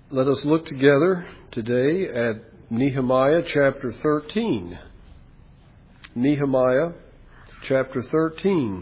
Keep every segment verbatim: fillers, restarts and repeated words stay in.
Let us look together today at Nehemiah chapter thirteen. Nehemiah chapter thirteen.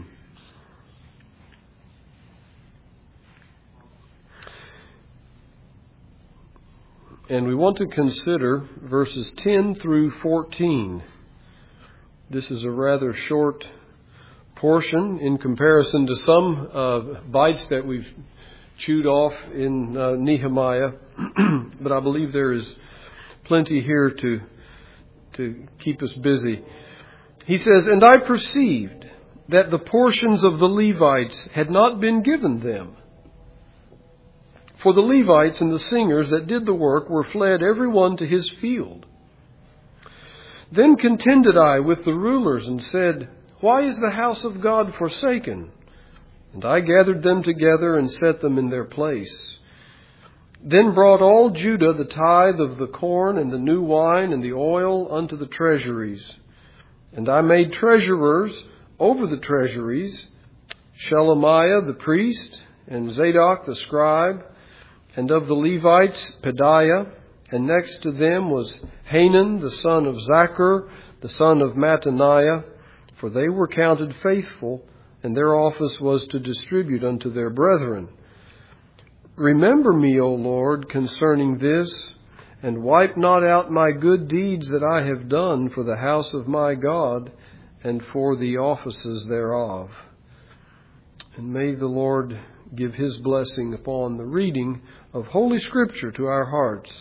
And we want to consider verses ten through fourteen. This is a rather short portion in comparison to some uh, bites that we've chewed off in uh, Nehemiah, but I believe there is plenty here to to keep us busy. He says, "And I perceived that the portions of the Levites had not been given them. For the Levites and the singers that did the work were fled every one to his field. Then contended I with the rulers and said, Why is the house of God forsaken? And I gathered them together and set them in their place. Then brought all Judah the tithe of the corn and the new wine and the oil unto the treasuries. And I made treasurers over the treasuries, Shelemiah the priest, and Zadok the scribe, and of the Levites Pedaiah, and next to them was Hanan the son of Zachar, the son of Mattaniah, for they were counted faithful, and their office was to distribute unto their brethren. Remember me, O Lord, concerning this, and wipe not out my good deeds that I have done for the house of my God, and for the offices thereof." And may the Lord give His blessing upon the reading of Holy Scripture to our hearts.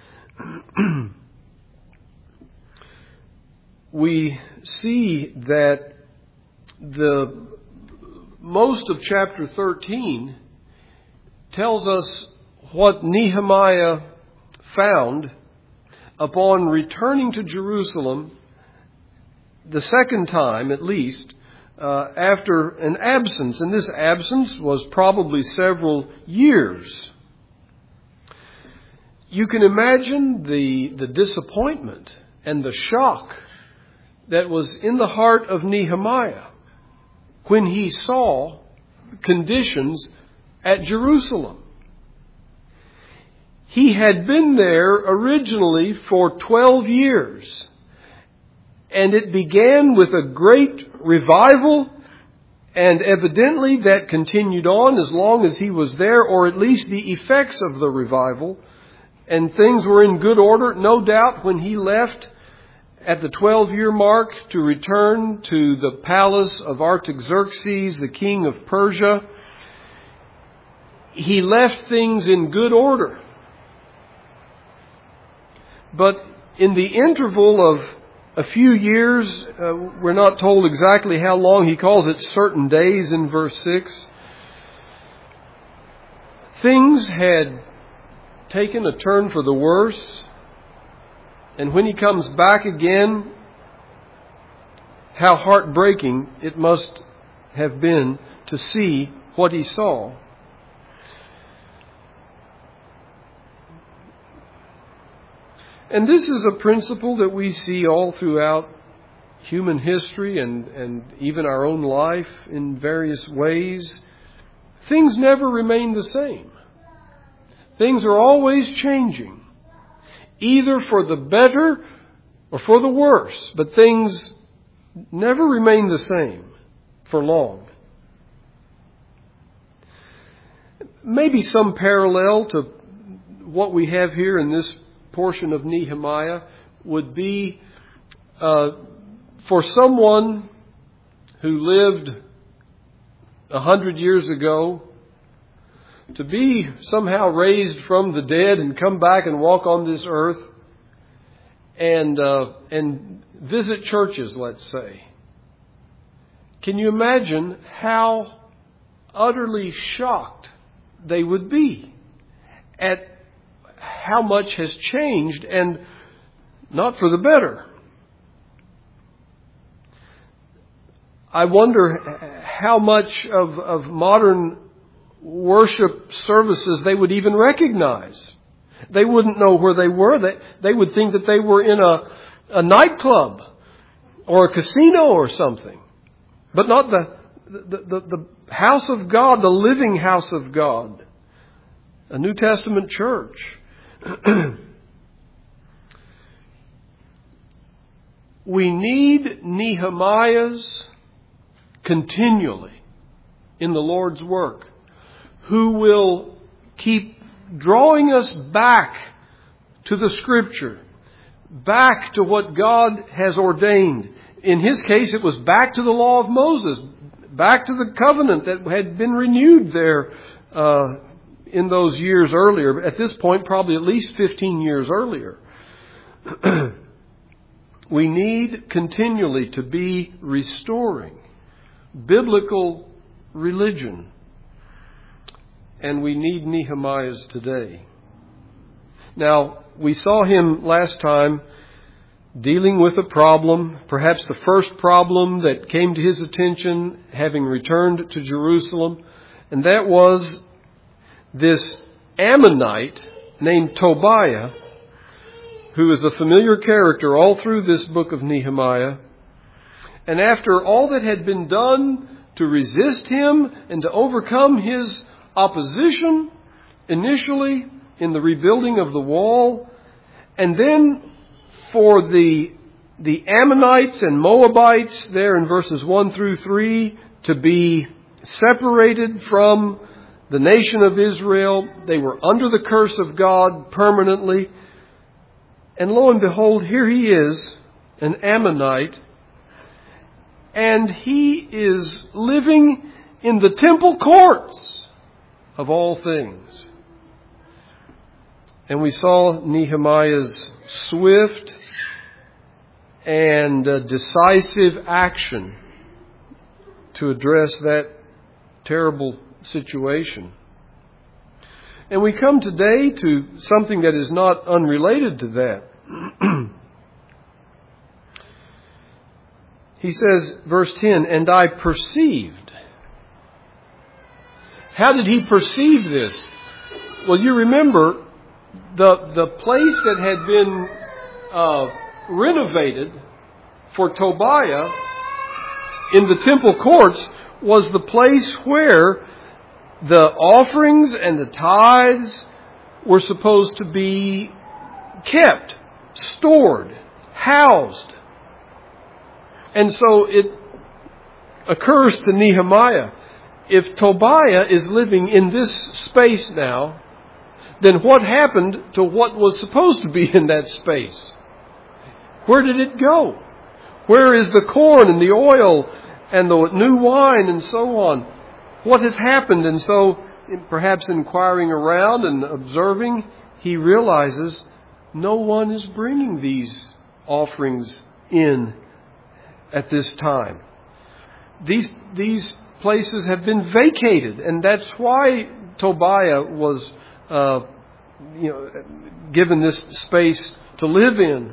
We see that the most of chapter thirteen tells us what Nehemiah found upon returning to Jerusalem the second time, at least, uh, after an absence. And this absence was probably several years. You can imagine the, the disappointment and the shock that was in the heart of Nehemiah when he saw conditions at Jerusalem. He had been there originally for twelve years, and it began with a great revival, and evidently that continued on as long as he was there, or at least the effects of the revival, and things were in good order. No doubt when he left at the twelve-year mark to return to the palace of Artaxerxes, the king of Persia, he left things in good order. But in the interval of a few years, uh, we're not told exactly how long, he calls it certain days in verse six, things had taken a turn for the worse. And when he comes back again, how heartbreaking it must have been to see what he saw. And this is a principle that we see all throughout human history and, and even our own life in various ways. Things never remain the same. Things are always changing, either for the better or for the worse. But things never remain the same for long. Maybe some parallel to what we have here in this portion of Nehemiah would be uh, for someone who lived a hundred years ago to be somehow raised from the dead and come back and walk on this earth and uh, and visit churches, let's say. Can you imagine how utterly shocked they would be at how much has changed, and not for the better? I wonder how much of, of modern worship services they would even recognize. They wouldn't know where they were. They, they would think that they were in a, a nightclub or a casino or something. But not the, the, the, the house of God, the living house of God. A New Testament church. We need Nehemiahs continually in the Lord's work, who will keep drawing us back to the Scripture, back to what God has ordained. In his case, it was back to the law of Moses, back to the covenant that had been renewed there uh, in those years earlier. At this point, probably at least fifteen years earlier. We need continually to be restoring biblical religion. And we need Nehemiahs today. Now, we saw him last time dealing with a problem, perhaps the first problem that came to his attention having returned to Jerusalem. And that was this Ammonite named Tobiah, who is a familiar character all through this book of Nehemiah. And after all that had been done to resist him and to overcome his opposition, initially in the rebuilding of the wall, and then for the, the Ammonites and Moabites there in verses one through three to be separated from the nation of Israel. They were under the curse of God permanently. And lo and behold, here he is, an Ammonite, and he is living in the temple courts of all things. And we saw Nehemiah's swift and uh, decisive action to address that terrible situation. And we come today to something that is not unrelated to that. He says, verse ten, and I perceived. How did he perceive this? Well, you remember the, the place that had been uh, renovated for Tobiah in the temple courts was the place where the offerings and the tithes were supposed to be kept, stored, housed. And so it occurs to Nehemiah, if Tobiah is living in this space now, then what happened to what was supposed to be in that space? Where did it go? Where is the corn and the oil and the new wine and so on? What has happened? And so, perhaps inquiring around and observing, he realizes no one is bringing these offerings in at this time. These these places have been vacated, and that's why Tobiah was uh, you know, given this space to live in.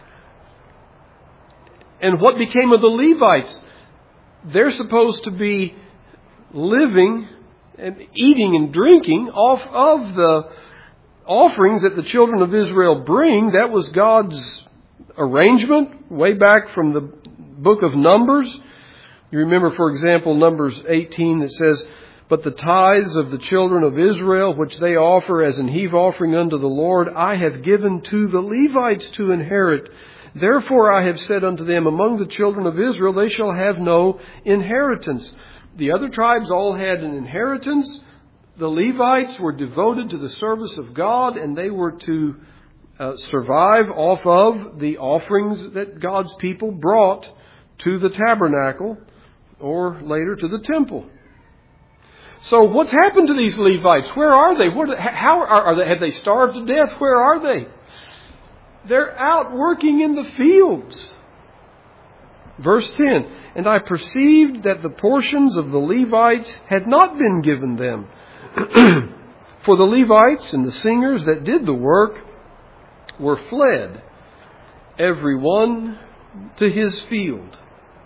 And what became of the Levites? They're supposed to be living and eating and drinking off of the offerings that the children of Israel bring. That was God's arrangement way back from the book of Numbers. You remember, for example, Numbers eighteen that says, but the tithes of the children of Israel, which they offer as an heave offering unto the Lord, I have given to the Levites to inherit. Therefore I have said unto them, among the children of Israel they shall have no inheritance. The other tribes all had an inheritance. The Levites were devoted to the service of God, and they were to uh, survive off of the offerings that God's people brought to the tabernacle or later to the temple. So what's happened to these Levites? Where are they? What, how are, are they? Have they starved to death? Where are they? They're out working in the fields. Verse ten, and I perceived that the portions of the Levites had not been given them. For the Levites and the singers that did the work were fled, every one to his field.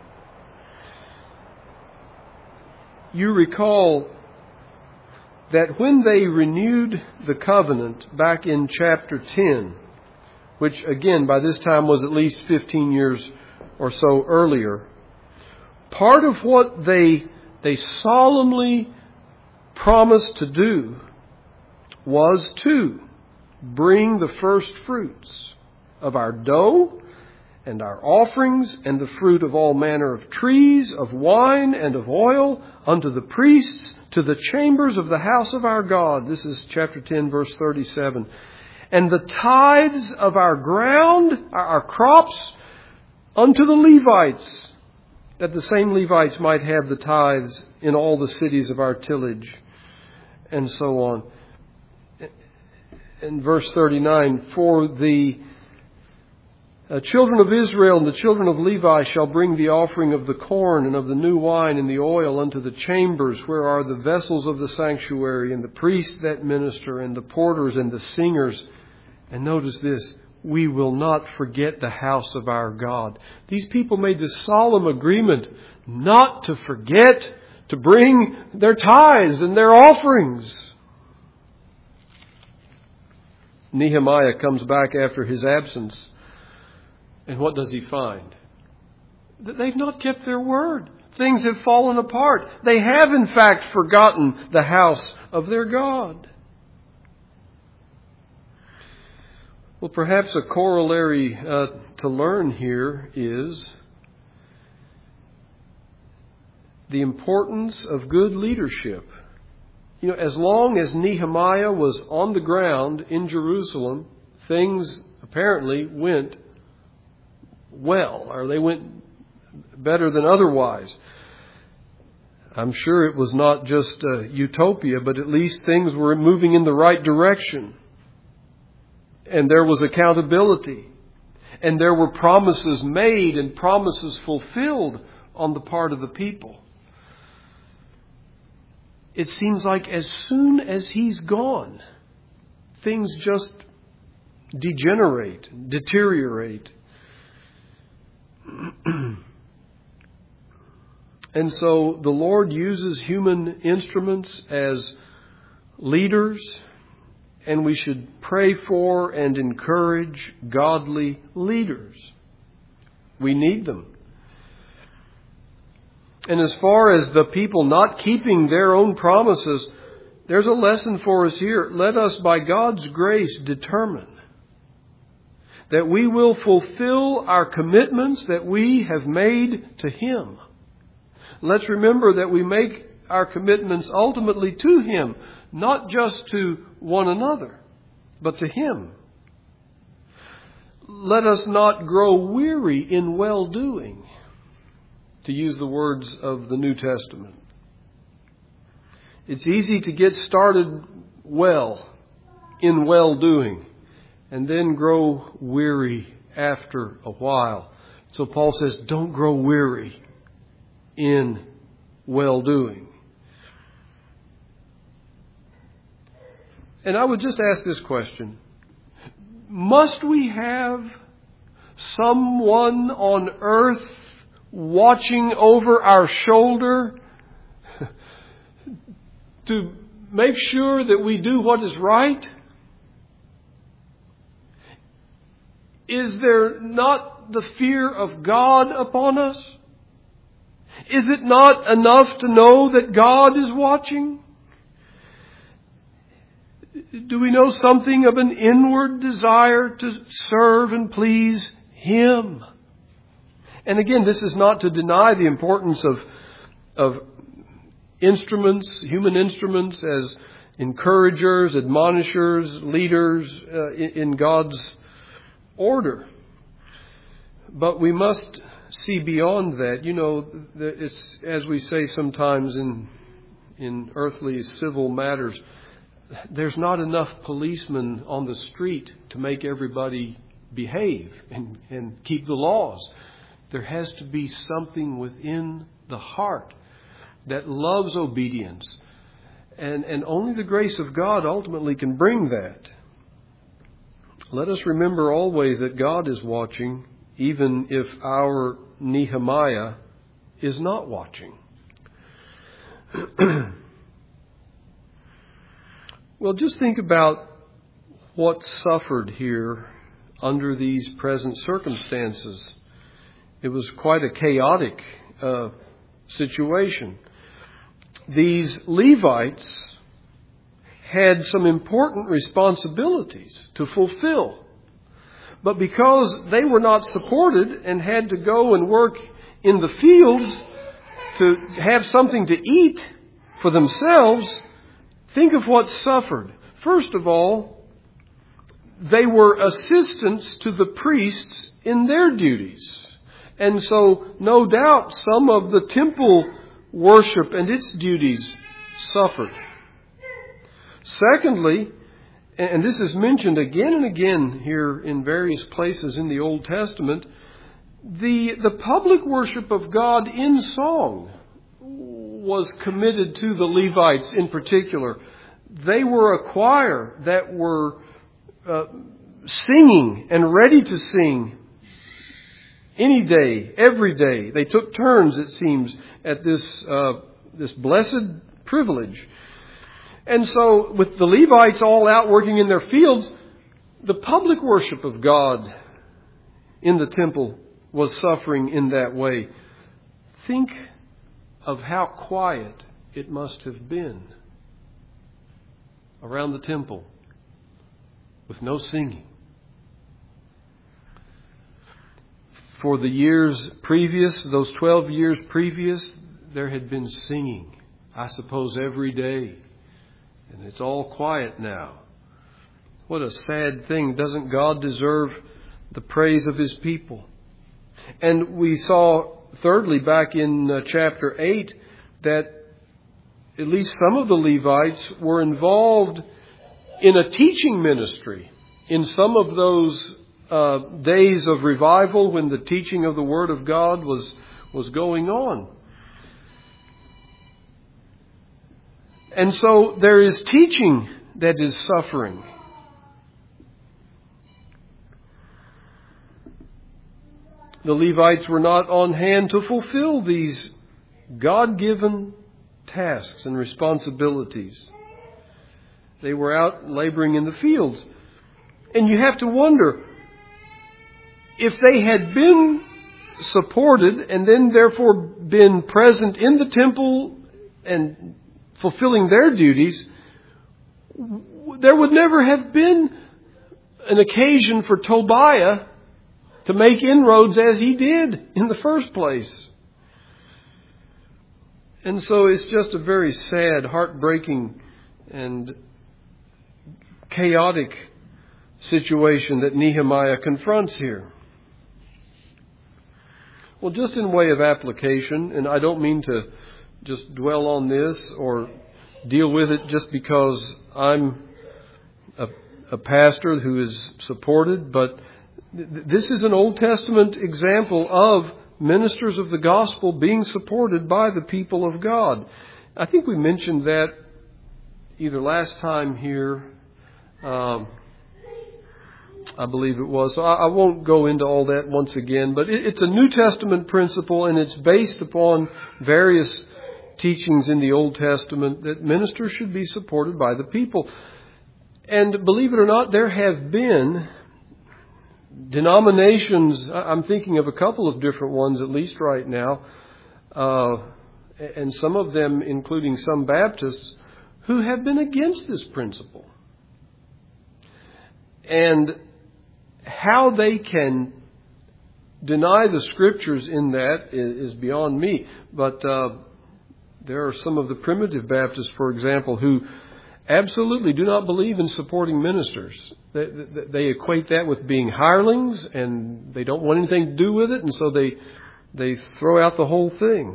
You recall that when they renewed the covenant back in chapter ten, which again by this time was at least fifteen years or so earlier, part of what they they solemnly promised to do was to bring the first fruits of our dough and our offerings and the fruit of all manner of trees, of wine and of oil unto the priests to the chambers of the house of our God. This is chapter ten, verse thirty-seven. And the tithes of our ground, our, our crops, unto the Levites, that the same Levites might have the tithes in all the cities of our tillage, and so on. In verse thirty-nine, for the uh, children of Israel and the children of Levi shall bring the offering of the corn and of the new wine and the oil unto the chambers where are the vessels of the sanctuary, and the priests that minister, and the porters and the singers. And notice this, we will not forget the house of our God. These people made this solemn agreement not to forget to bring their tithes and their offerings. Nehemiah comes back after his absence. And what does he find? That they've not kept their word. Things have fallen apart. They have in fact forgotten the house of their God. Well, perhaps a corollary uh, to learn here is the importance of good leadership. You know, as long as Nehemiah was on the ground in Jerusalem, things apparently went well, or they went better than otherwise. I'm sure it was not just uh, utopia, but at least things were moving in the right direction. And there was accountability. And there were promises made and promises fulfilled on the part of the people. It seems like as soon as he's gone, things just degenerate, deteriorate. And so the Lord uses human instruments as leaders, and we should pray for and encourage godly leaders. We need them. And as far as the people not keeping their own promises, there's a lesson for us here. Let us, by God's grace, determine that we will fulfill our commitments that we have made to Him. Let's remember that we make our commitments ultimately to Him, not just to one another, but to Him. Let us not grow weary in well-doing, to use the words of the New Testament. It's easy to get started well in well-doing and then grow weary after a while. So Paul says, don't grow weary in well-doing. And I would just ask this question. Must we have someone on earth watching over our shoulder to make sure that we do what is right? Is there not the fear of God upon us? Is it not enough to know that God is watching? Do we know something of an inward desire to serve and please Him? And again, this is not to deny the importance of, of instruments, human instruments as encouragers, admonishers, leaders uh, in, in God's order. But we must see beyond that. You know, it's as we say sometimes in in earthly civil matters, there's not enough policemen on the street to make everybody behave and, and keep the laws. There has to be something within the heart that loves obedience. And, and only the grace of God ultimately can bring that. Let us remember always that God is watching, even if our Nehemiah is not watching. Well, just think about what suffered here under these present circumstances. It was quite a chaotic uh, situation. These Levites had some important responsibilities to fulfill. But because they were not supported and had to go and work in the fields to have something to eat for themselves, think of what suffered. First of all, they were assistants to the priests in their duties. And so, no doubt, some of the temple worship and its duties suffered. Secondly, and this is mentioned again and again here in various places in the Old Testament, the, the public worship of God in song was committed to the Levites in particular. They were a choir that were uh, singing and ready to sing any day, every day. They took turns, it seems, at this uh, this blessed privilege. And so, with the Levites all out working in their fields, the public worship of God in the temple was suffering in that way. Think of how quiet it must have been around the temple with no singing. For the years previous, those twelve years previous, there had been singing, I suppose, every day. And it's all quiet now. What a sad thing. Doesn't God deserve the praise of His people? And we saw, thirdly, back in uh, chapter eight, that at least some of the Levites were involved in a teaching ministry in some of those uh, days of revival when the teaching of the Word of God was, was going on. And so there is teaching that is suffering. The Levites were not on hand to fulfill these God-given tasks and responsibilities. They were out laboring in the fields. And you have to wonder, if they had been supported and then therefore been present in the temple and fulfilling their duties, there would never have been an occasion for Tobiah to make inroads as he did in the first place. And so it's just a very sad, heartbreaking, and chaotic situation that Nehemiah confronts here. Well, just in way of application, and I don't mean to just dwell on this or deal with it just because I'm a, a pastor who is supported, but th- this is an Old Testament example of ministers of the gospel being supported by the people of God. I think we mentioned that either last time here, um, I believe it was. So I, I won't go into all that once again, but it, it's a New Testament principle, and it's based upon various teachings in the Old Testament that ministers should be supported by the people. And believe it or not, there have been denominations, I'm thinking of a couple of different ones at least right now, uh, and some of them, including some Baptists, who have been against this principle. And how they can deny the Scriptures in that is beyond me. But uh, there are some of the primitive Baptists, for example, who absolutely do not believe in supporting ministers. They, they, they equate that with being hirelings, and they don't want anything to do with it, and so they they throw out the whole thing.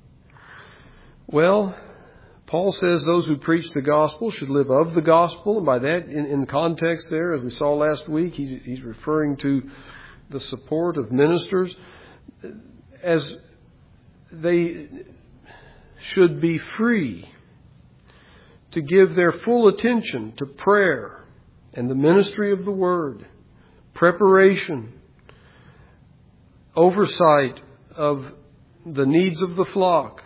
Well, Paul says those who preach the gospel should live of the gospel, and by that, in, in context there, as we saw last week, he's, he's referring to the support of ministers as they should be free to give their full attention to prayer and the ministry of the Word, preparation, oversight of the needs of the flock.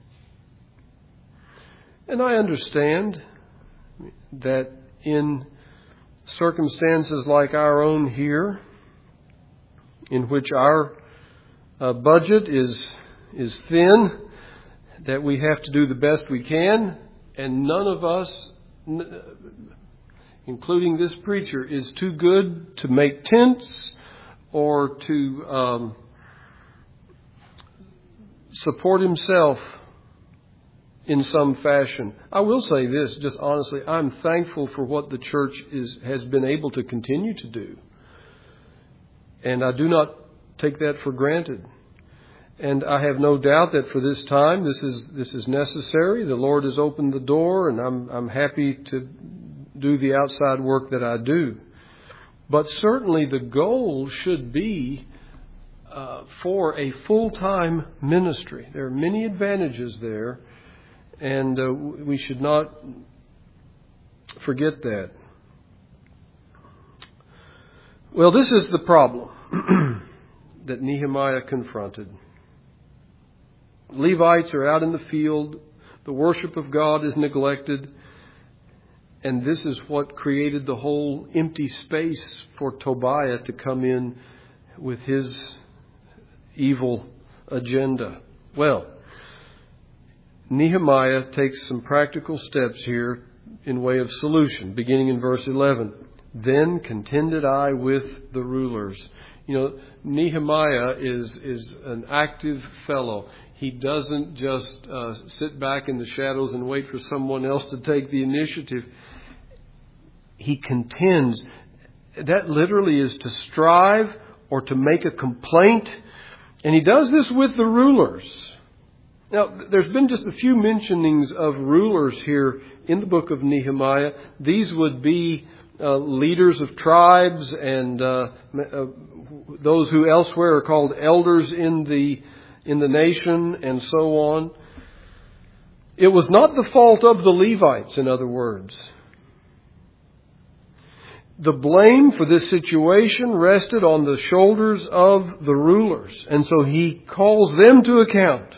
And I understand that in circumstances like our own here, in which our uh, budget is is thin, that we have to do the best we can, and none of us including this preacher, is too good to make tents or to um, support himself in some fashion. I will say this, just honestly, I'm thankful for what the church is has been able to continue to do. And I do not take that for granted. And I have no doubt that for this time, this is this is necessary. The Lord has opened the door, and I'm I'm happy to do the outside work that I do. But certainly the goal should be uh, for a full-time ministry. There are many advantages there, and uh, we should not forget that. Well, this is the problem that Nehemiah confronted. Levites are out in the field. The worship of God is neglected. And this is what created the whole empty space for Tobiah to come in with his evil agenda. Well, Nehemiah takes some practical steps here in way of solution, beginning in verse eleven. Then contended I with the rulers. You know, Nehemiah is, is an active fellow. He doesn't just uh, sit back in the shadows and wait for someone else to take the initiative. He contends. That literally is to strive or to make a complaint. And he does this with the rulers. Now, there's been just a few mentionings of rulers here in the book of Nehemiah. These would be uh, leaders of tribes and uh, uh, those who elsewhere are called elders in the in the nation and so on. It was not the fault of the Levites, in other words. The blame for this situation rested on the shoulders of the rulers, and so he calls them to account.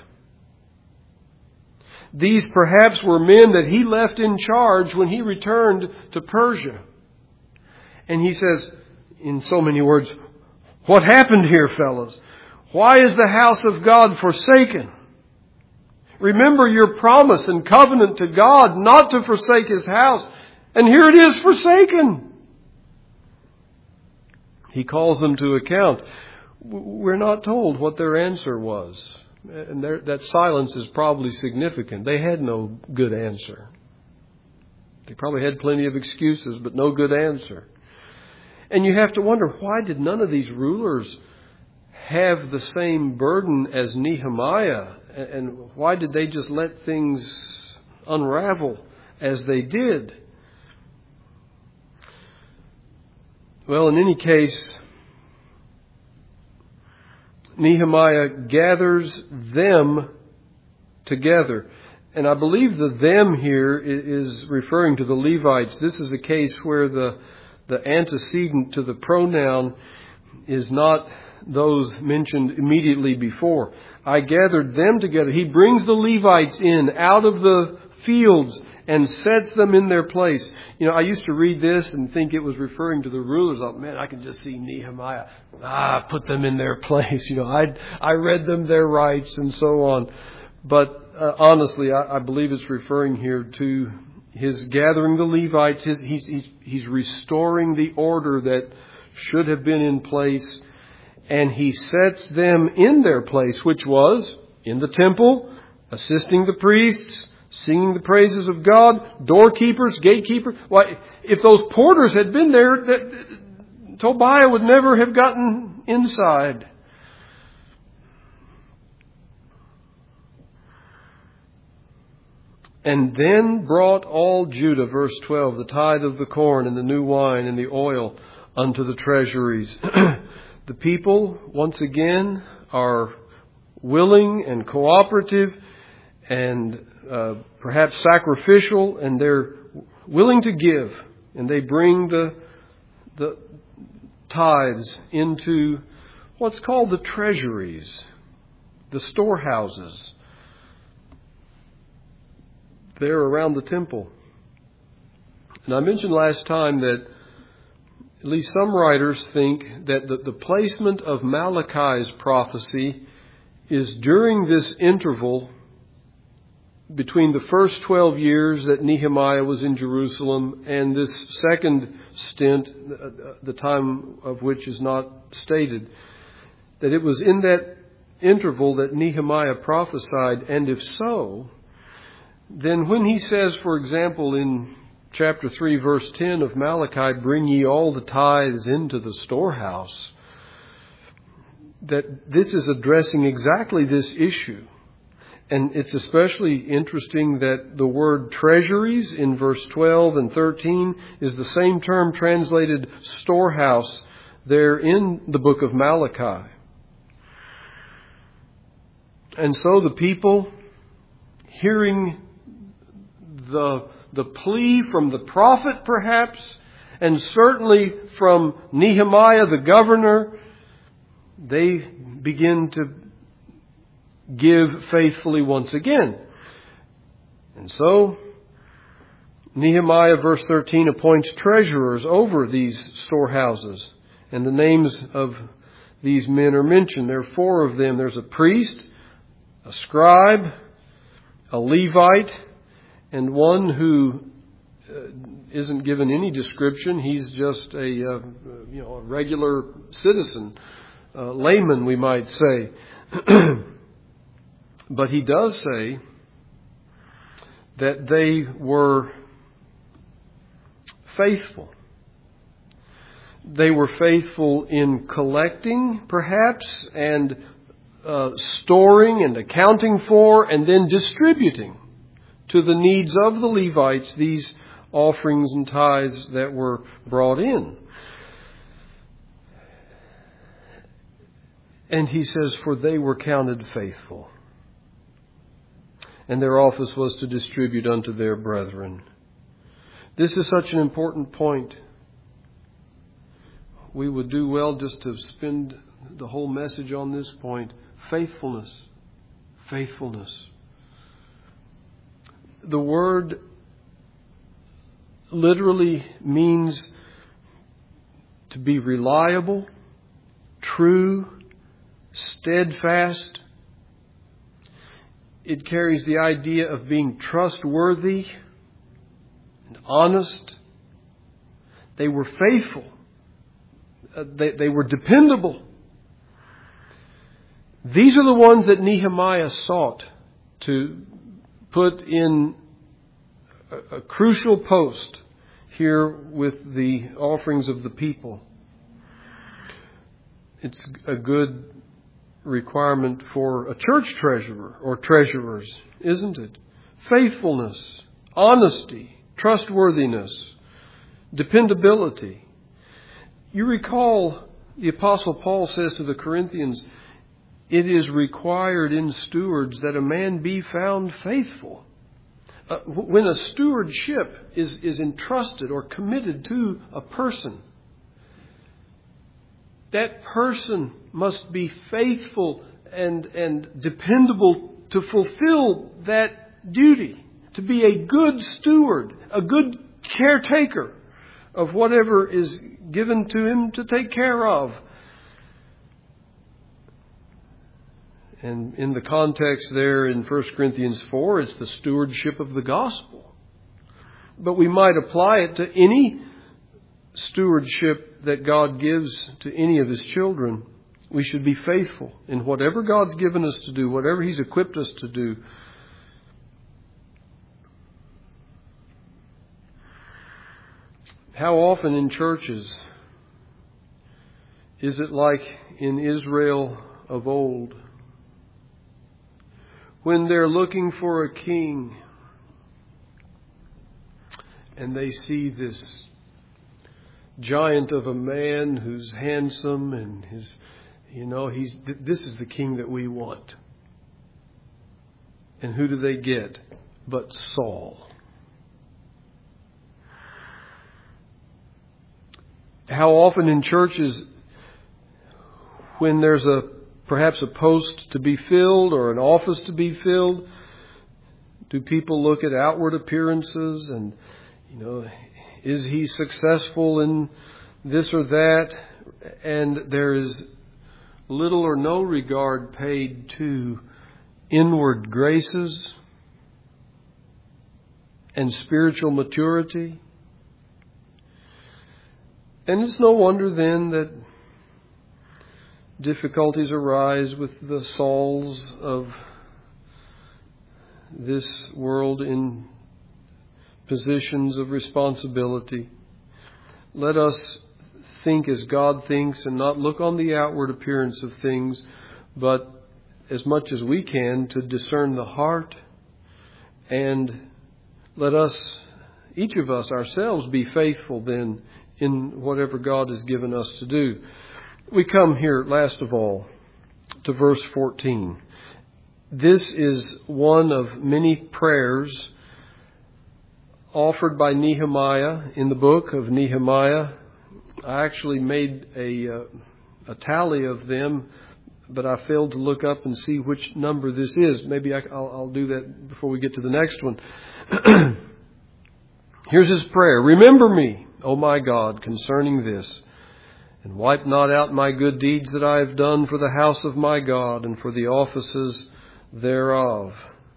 These perhaps were men that he left in charge when he returned to Persia. And he says, in so many words, what happened here, fellows? Why is the house of God forsaken? Remember your promise and covenant to God not to forsake His house. And here it is forsaken. He calls them to account. We're not told what their answer was. And their, that silence is probably significant. They had no good answer. They probably had plenty of excuses, but no good answer. And you have to wonder, why did none of these rulers have the same burden as Nehemiah? And why did they just let things unravel as they did? Well, in any case, Nehemiah gathers them together. And I believe the them here is referring to the Levites. This is a case where the, the antecedent to the pronoun is not those mentioned immediately before. I gathered them together. He brings the Levites in out of the fields and sets them in their place. You know, I used to read this and think it was referring to the rulers. Oh, man, I can just see Nehemiah. Ah, put them in their place. You know, I I read them their rights and so on. But uh, honestly, I, I believe it's referring here to his gathering the Levites. His, he's, he's, he's restoring the order that should have been in place. And he sets them in their place, which was in the temple, assisting the priests, singing the praises of God, doorkeepers, gatekeepers. Why, if those porters had been there, that, Tobiah would never have gotten inside. And then brought all Judah, verse twelve, the tithe of the corn and the new wine and the oil unto the treasuries. The people, once again, are willing and cooperative and uh, perhaps sacrificial, and they're willing to give. And they bring the the tithes into what's called the treasuries, the storehouses. They're around the temple. And I mentioned last time that at least some writers think that the, the placement of Malachi's prophecy is during this interval between the first twelve years that Nehemiah was in Jerusalem and this second stint, the time of which is not stated, that it was in that interval that Nehemiah prophesied. And if so, then when he says, for example, in chapter three, verse ten of Malachi, bring ye all the tithes into the storehouse, that this is addressing exactly this issue. And it's especially interesting that the word treasuries in verse twelve and thirteen is the same term translated storehouse there in the book of Malachi. And so the people, hearing the, the plea from the prophet perhaps, and certainly from Nehemiah the governor, they begin to give faithfully once again. And so Nehemiah, verse thirteen, appoints treasurers over these storehouses. And the names of these men are mentioned. There are four of them. There's a priest, a scribe, a Levite, and one who uh, isn't given any description. He's just a uh, you know a regular citizen, uh, layman, we might say. But he does say that they were faithful. They were faithful in collecting, perhaps, and uh, storing and accounting for, and then distributing to the needs of the Levites these offerings and tithes that were brought in. And he says, for they were counted faithful, and their office was to distribute unto their brethren. This is such an important point. We would do well just to spend the whole message on this point. Faithfulness. Faithfulness. The word literally means to be reliable, true, steadfast. It carries the idea of being trustworthy and honest. They were faithful. Uh, they, they were dependable. These are the ones that Nehemiah sought to put in a, a crucial post here with the offerings of the people. It's a good requirement for a church treasurer or treasurers, isn't it? Faithfulness, honesty, trustworthiness, dependability. You recall the Apostle Paul says to the Corinthians, it is required in stewards that a man be found faithful. Uh, when a stewardship is, is entrusted or committed to a person, that person must be faithful and, and dependable to fulfill that duty, to be a good steward, a good caretaker of whatever is given to him to take care of. And in the context there in First Corinthians four, it's the stewardship of the gospel. But we might apply it to any stewardship that God gives to any of His children. We should be faithful in whatever God's given us to do, whatever He's equipped us to do. How often in churches is it like in Israel of old, when they're looking for a king and they see this giant of a man who's handsome and his, you know, he's, this is the king that we want. And who do they get but Saul? How often in churches, when there's a perhaps a post to be filled or an office to be filled, do people look at outward appearances and, you know, is he successful in this or that? And there is little or no regard paid to inward graces, and spiritual maturity. And it's no wonder then that difficulties arise with the Sauls of this world in positions of responsibility. Let us think as God thinks and not look on the outward appearance of things, but as much as we can to discern the heart. And let us, each of us ourselves, be faithful then in whatever God has given us to do. We come here, last of all, to verse fourteen. This is one of many prayers offered by Nehemiah in the book of Nehemiah. I actually made a, uh, a tally of them, but I failed to look up and see which number this is. Maybe I, I'll, I'll do that before we get to the next one. Here's his prayer. Remember me, O my God, concerning this, and wipe not out my good deeds that I have done for the house of my God and for the offices thereof.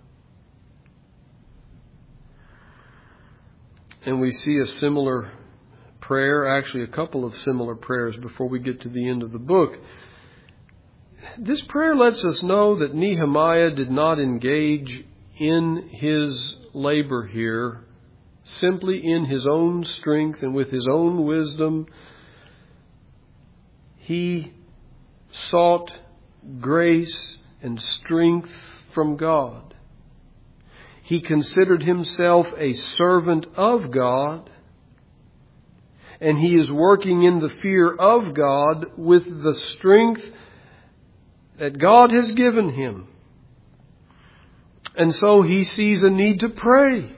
And we see a similar prayer, actually a couple of similar prayers before we get to the end of the book. This prayer lets us know that Nehemiah did not engage in his labor here simply in his own strength and with his own wisdom. He sought grace and strength from God. He considered himself a servant of God, and he is working in the fear of God with the strength that God has given him. And so he sees a need to pray.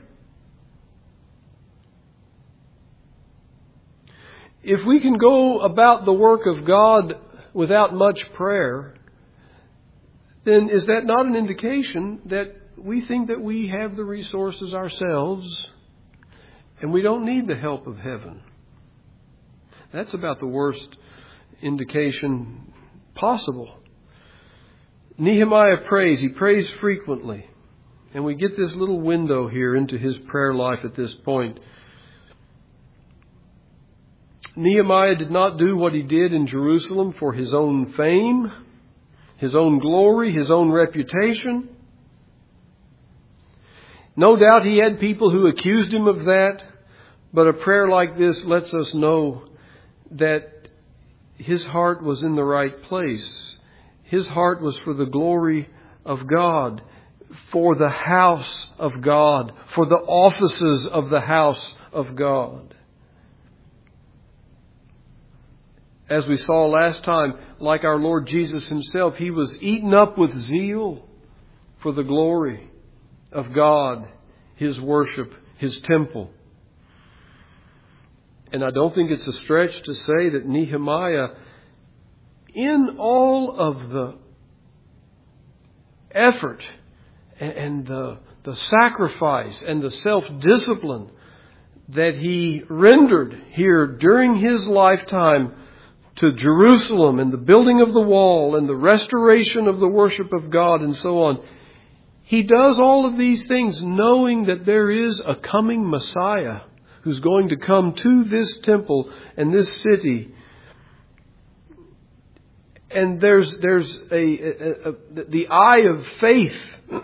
If we can go about the work of God without much prayer, then is that not an indication that we think that we have the resources ourselves and we don't need the help of heaven? That's about the worst indication possible. Nehemiah prays. He prays frequently. And we get this little window here into his prayer life at this point. Nehemiah did not do what he did in Jerusalem for his own fame, his own glory, his own reputation. No doubt he had people who accused him of that, but a prayer like this lets us know that his heart was in the right place. His heart was for the glory of God, for the house of God, for the offices of the house of God. As we saw last time, like our Lord Jesus himself, he was eaten up with zeal for the glory of God, his worship, his temple. And I don't think it's a stretch to say that Nehemiah, in all of the effort and the, the sacrifice and the self-discipline that he rendered here during his lifetime to Jerusalem and the building of the wall and the restoration of the worship of God and so on, he does all of these things knowing that there is a coming Messiah who's going to come to this temple and this city. And there's there's a, a, a the eye of faith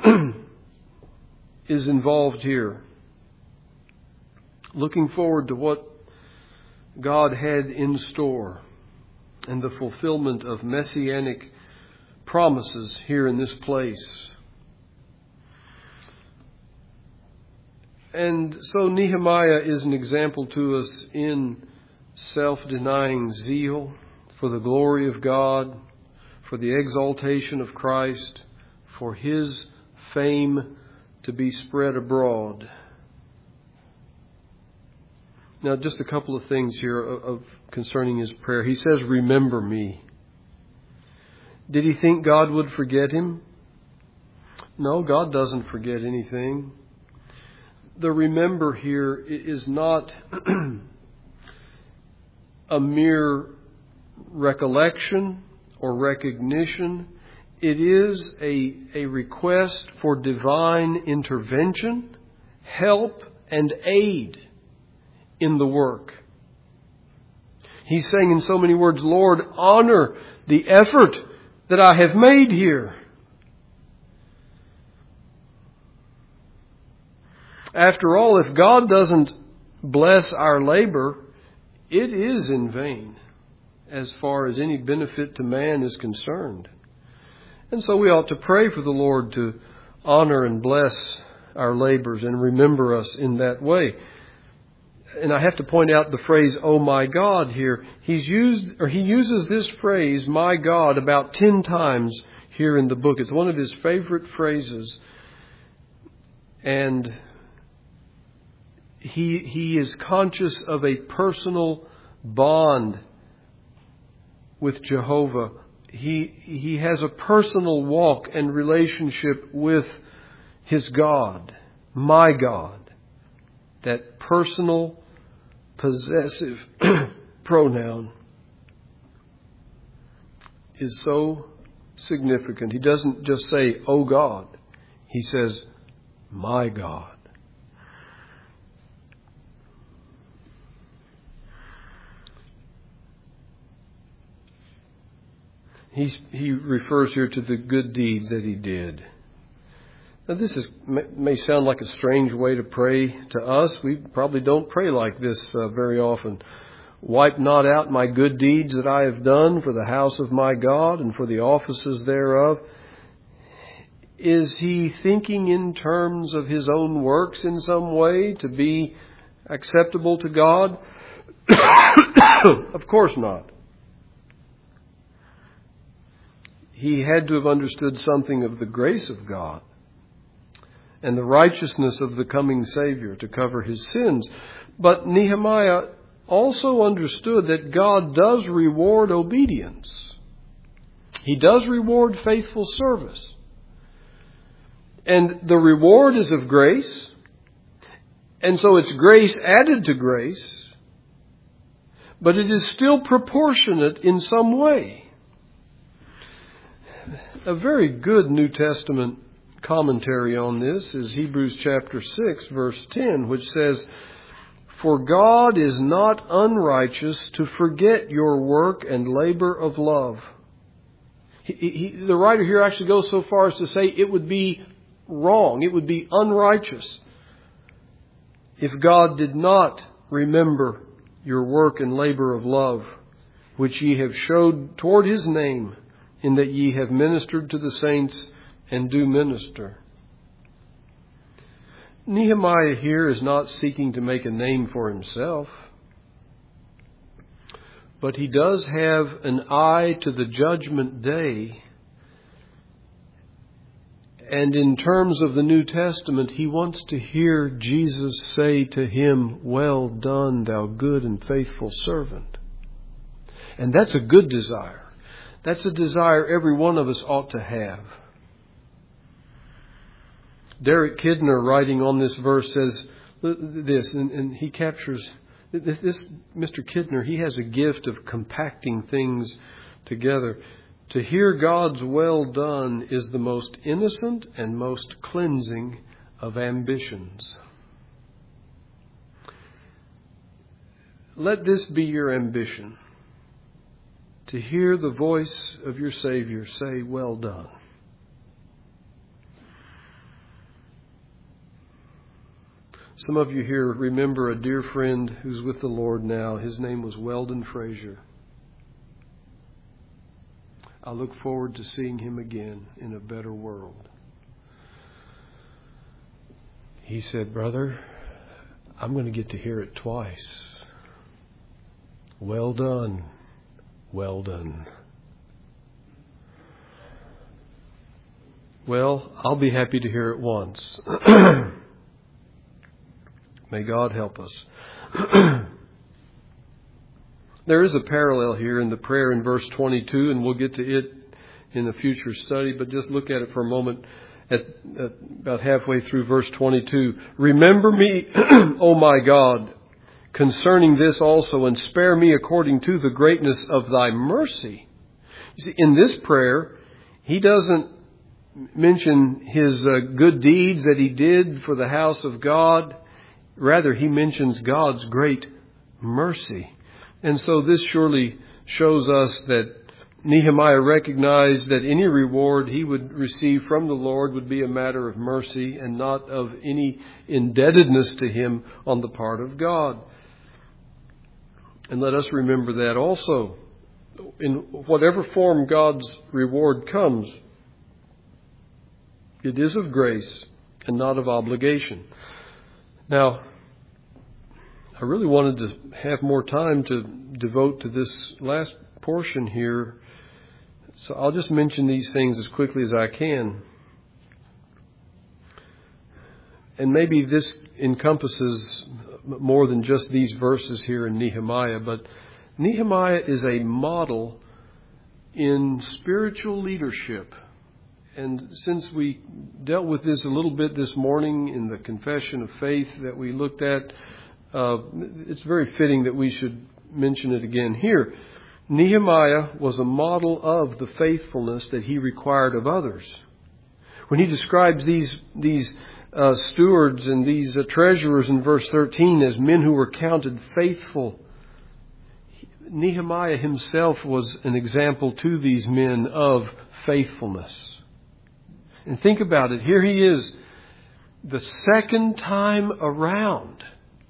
is involved here. Looking forward to what God had in store and the fulfillment of messianic promises here in this place. And so Nehemiah is an example to us in self-denying zeal for the glory of God, for the exaltation of Christ, for his fame to be spread abroad. Now, just a couple of things here of, of concerning his prayer. He says, "Remember me." Did he think God would forget him? No, God doesn't forget anything. The remember here is not a mere recollection or recognition. It is a, a request for divine intervention, help, and aid in the work. He's saying in so many words, Lord, honor the effort that I have made here. After all, if God doesn't bless our labor, it is in vain as far as any benefit to man is concerned. And so we ought to pray for the Lord to honor and bless our labors and remember us in that way. And I have to point out the phrase, "Oh my God," here. He's used, or he uses this phrase, "my God," about ten times here in the book. It's one of his favorite phrases. And he he is conscious of a personal bond with Jehovah. He he has a personal walk and relationship with his God, my God. That personal, possessive pronoun is so significant. He doesn't just say, "Oh God." He says, "My God." He's, he refers here to the good deeds that he did. Now this is, may sound like a strange way to pray to us. We probably don't pray like this uh, very often. "Wipe not out my good deeds that I have done for the house of my God and for the offices thereof." Is he thinking in terms of his own works in some way to be acceptable to God? Of course not. He had to have understood something of the grace of God and the righteousness of the coming Savior to cover his sins. But Nehemiah also understood that God does reward obedience. He does reward faithful service. And the reward is of grace. And so it's grace added to grace. But it is still proportionate in some way. A very good New Testament commentary on this is Hebrews chapter six, verse ten, which says, "For God is not unrighteous to forget your work and labor of love." He, he, the writer here actually goes so far as to say it would be wrong, it would be unrighteous if God did not remember your work and labor of love, which ye have showed toward his name, in that ye have ministered to the saints and do minister. Nehemiah here is not seeking to make a name for himself, but he does have an eye to the judgment day. And in terms of the New Testament, he wants to hear Jesus say to him, "Well done, thou good and faithful servant." And that's a good desire. That's a desire every one of us ought to have. Derek Kidner, writing on this verse, says this, and, and he captures this. Mister Kidner, he has a gift of compacting things together. To hear God's "well done" is the most innocent and most cleansing of ambitions. Let this be your ambition. To hear the voice of your Savior say, "Well done." Some of you here remember a dear friend who's with the Lord now. His name was Weldon Frazier. I look forward to seeing him again in a better world. He said, "Brother, I'm going to get to hear it twice. Well done. Well done." Well, I'll be happy to hear it once. May God help us. There is a parallel here in the prayer in verse twenty-two, and we'll get to it in a future study, but just look at it for a moment at, at about halfway through verse twenty-two. "Remember me, O my God, concerning this also, and spare me according to the greatness of thy mercy." You see, in this prayer, he doesn't mention his uh, good deeds that he did for the house of God. Rather, he mentions God's great mercy. And so this surely shows us that Nehemiah recognized that any reward he would receive from the Lord would be a matter of mercy and not of any indebtedness to him on the part of God. And let us remember that also. In whatever form God's reward comes, it is of grace and not of obligation. Now, I really wanted to have more time to devote to this last portion here, so I'll just mention these things as quickly as I can. And maybe this encompasses more than just these verses here in Nehemiah, but Nehemiah is a model in spiritual leadership. And since we dealt with this a little bit this morning in the confession of faith that we looked at, uh, it's very fitting that we should mention it again here. Nehemiah was a model of the faithfulness that he required of others. When he describes these these uh, stewards and these uh, treasurers in verse thirteen as men who were counted faithful, Nehemiah himself was an example to these men of faithfulness. And think about it. Here he is, the second time around,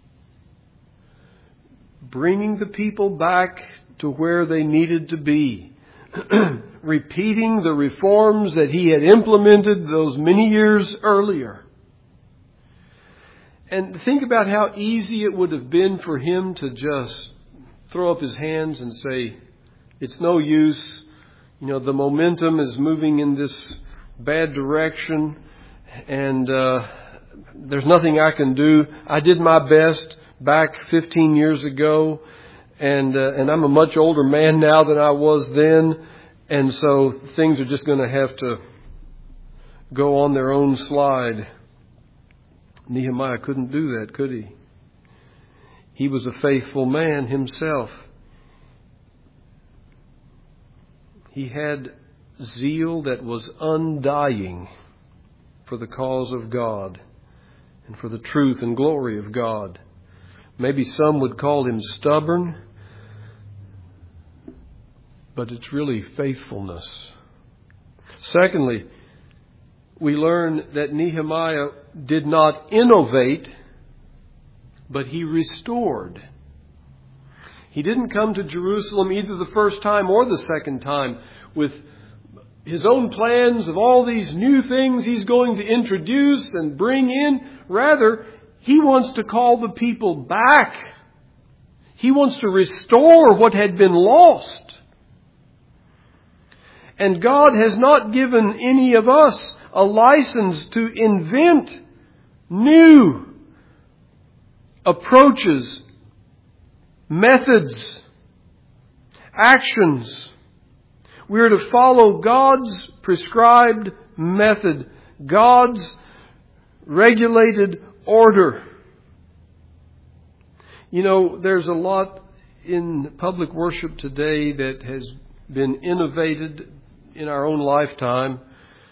bringing the people back to where they needed to be, repeating the reforms that he had implemented those many years earlier. And think about how easy it would have been for him to just throw up his hands and say, it's no use. You know, the momentum is moving in this bad direction, and uh, there's nothing I can do. I did my best back fifteen years ago, and uh, and I'm a much older man now than I was then, and so things are just going to have to go on their own slide. Nehemiah couldn't do that, could he? He was a faithful man himself. He had zeal that was undying for the cause of God and for the truth and glory of God. Maybe some would call him stubborn, but it's really faithfulness. Secondly, we learn that Nehemiah did not innovate, but he restored. He didn't come to Jerusalem either the first time or the second time with his own plans of all these new things he's going to introduce and bring in. Rather, he wants to call the people back. He wants to restore what had been lost. And God has not given any of us a license to invent new approaches, methods, actions. We are to follow God's prescribed method, God's regulated order. You know, there's a lot in public worship today that has been innovated in our own lifetime.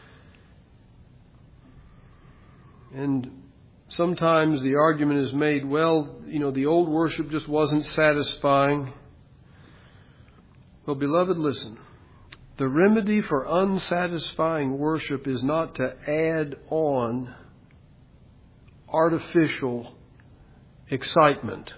And sometimes the argument is made, well, you know, the old worship just wasn't satisfying. Well, beloved, listen. The remedy for unsatisfying worship is not to add on artificial excitement.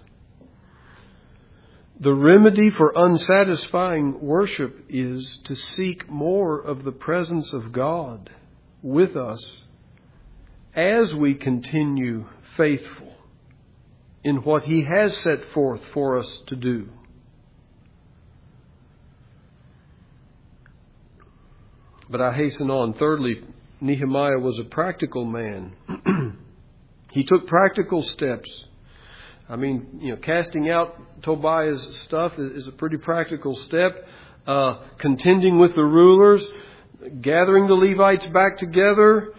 The remedy for unsatisfying worship is to seek more of the presence of God with us as we continue faithful in what He has set forth for us to do. But I hasten on. Thirdly, Nehemiah was a practical man. He took practical steps. I mean, you know, casting out Tobiah's stuff is a pretty practical step. Uh, contending with the rulers, gathering the Levites back together,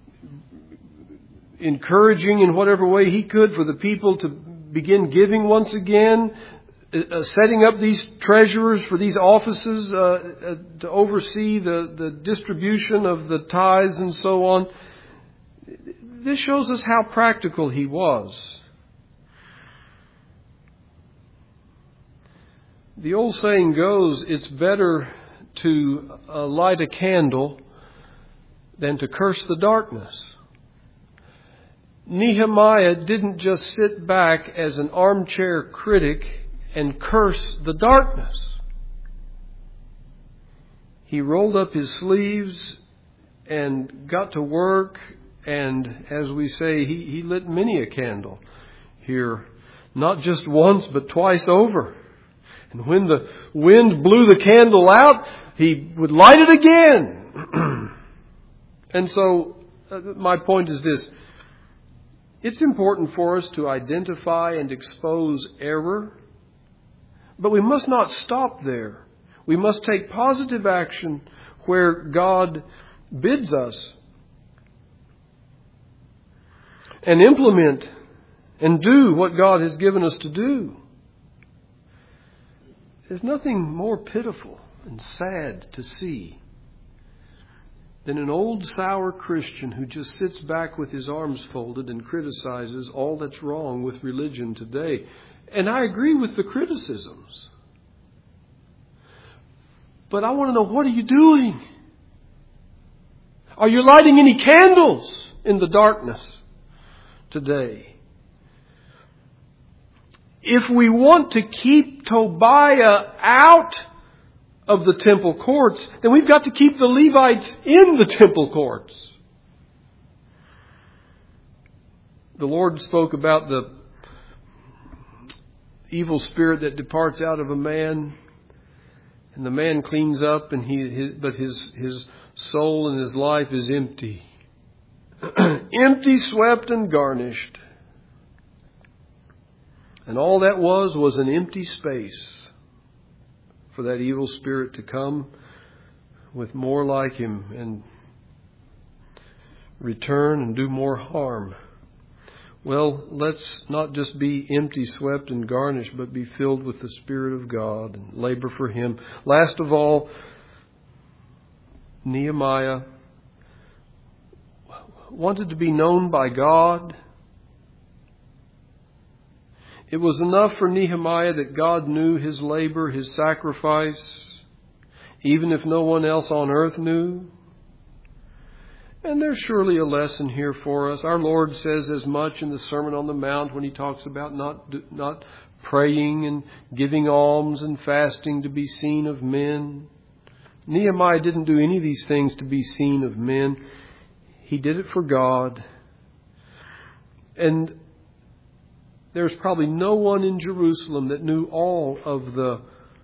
encouraging in whatever way he could for the people to begin giving once again, uh, setting up these treasurers for these offices uh, uh, to oversee the, the distribution of the tithes and so on. This shows us how practical he was. The old saying goes, it's better to uh, light a candle than to curse the darkness. Nehemiah didn't just sit back as an armchair critic and curse the darkness. He rolled up his sleeves and got to work, and as we say, he, he lit many a candle here. Not just once, but twice over. And when the wind blew the candle out, he would light it again. And so, uh, my point is this. It's important for us to identify and expose error, but we must not stop there. We must take positive action where God bids us and implement and do what God has given us to do. There's nothing more pitiful and sad to see than an old sour Christian who just sits back with his arms folded and criticizes all that's wrong with religion today. And I agree with the criticisms. But I want to know, what are you doing? Are you lighting any candles in the darkness today? If we want to keep Tobiah out of the temple courts, then we've got to keep the Levites in the temple courts. The Lord spoke about the evil spirit that departs out of a man, and the man cleans up, and he, his, but his his soul and his life is empty, empty, swept, and garnished. And all that was was an empty space for that evil spirit to come with more like him and return and do more harm. Well, let's not just be empty, swept, and garnished, but be filled with the Spirit of God and labor for Him. Last of all, Nehemiah wanted to be known by God. It was enough for Nehemiah that God knew his labor, his sacrifice, even if no one else on earth knew. And there's surely a lesson here for us. Our Lord says as much in the Sermon on the Mount when He talks about not not praying and giving alms and fasting to be seen of men. Nehemiah didn't do any of these things to be seen of men. He did it for God. And there's probably no one in Jerusalem that knew all of the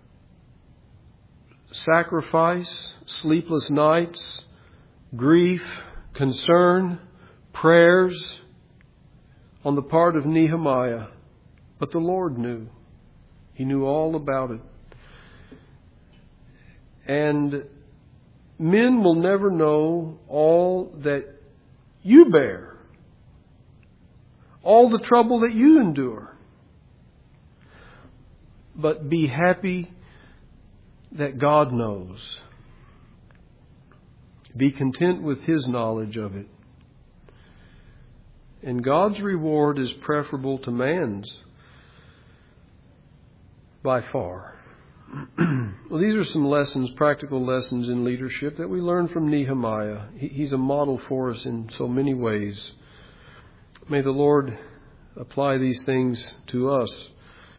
sacrifice, sleepless nights, grief, concern, prayers on the part of Nehemiah. But the Lord knew. He knew all about it. And men will never know all that you bear, all the trouble that you endure. But be happy that God knows. Be content with His knowledge of it. And God's reward is preferable to man's by far. Well, these are some lessons, practical lessons in leadership that we learn from Nehemiah. He's a model for us in so many ways. May the Lord apply these things to us.